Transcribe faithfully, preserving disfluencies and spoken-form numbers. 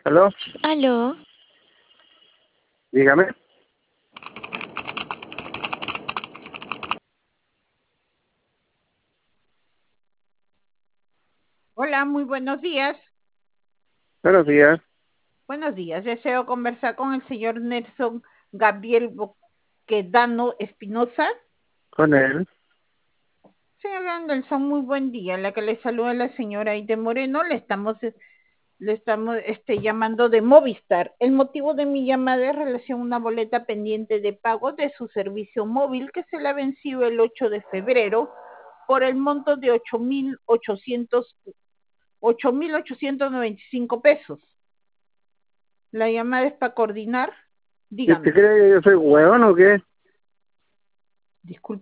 ¿Aló? Aló, Dígame. Hola, muy buenos días. Buenos días. Buenos días. Deseo conversar con el señor Nelson Gabriel Boquedano Espinosa. Con él. Señor Nelson, muy buen día. La que le saluda la señora Aide Moreno. Le estamos, le estamos este, llamando de Movistar. El motivo de mi llamada es relación a una boleta pendiente de pago de su servicio móvil que se le ha vencido el ocho de febrero por el monto de ocho mil ochocientos ocho mil ochocientos noventa y cinco pesos. La llamada es para coordinar. ¿Y usted Dígame. cree que yo soy hueón o qué? Disculpe.